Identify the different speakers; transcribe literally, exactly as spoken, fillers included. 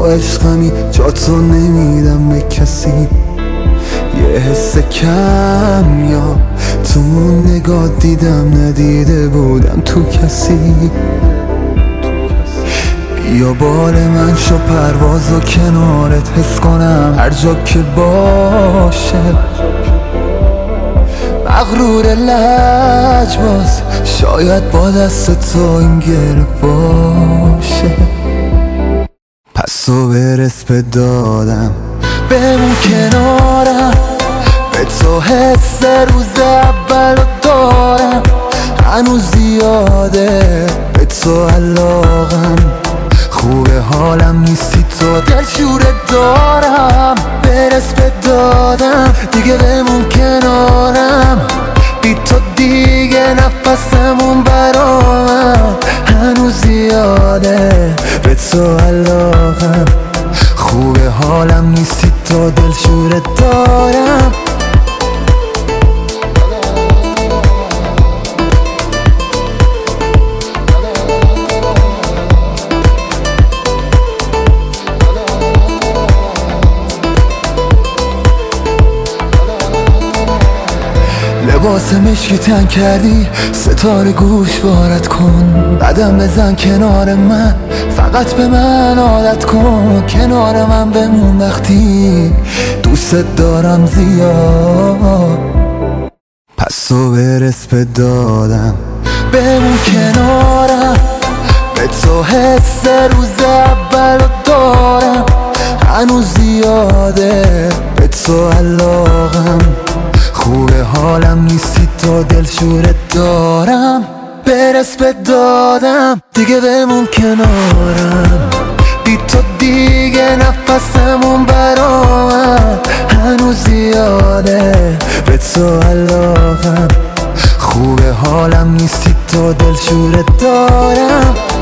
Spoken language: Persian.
Speaker 1: عشقمی جا تو نمیدم به کسی. یه حس کم یا تو نگاه دیدم ندیده بودم تو کسی. بیا بال من شو پرواز و کنارت حس کنم هر جا که باشه. مغرور لجباز شاید با دست تو این گره باشه. پس تو برس به دادم بمون کنارم، به تو حس روز اول رو دارم. هنوز زیاده به تو علاقم، خوبه حالم نیستی تو دلشوره دارم. برس به دادم دیگه بمون کنارم، بی تو دیگه نفسمون برامم. هنوز زیاده به تو علاقم، خوبه حالم نیستی تو دلشوره دارم. لباس مشکی تن کردی ستاره گوش وارد کن. قدم بزن کنار من فقط به من عادت کن. کنار من بمون وقتی دوست دارم زیاد. پس تو برس به دادم بمون کنارم، به تو حس روز اول رو دارم. هنوز زیاده به تو علاقم، خوبه حالم نیستی تو دلشوره دارم. برس به دادم دیگه بمون کنارم، بی تو دیگه نفسمون برامم. هنوز زیاده به تو علاقم، خوبه حالم نیستی تو دلشوره دارم.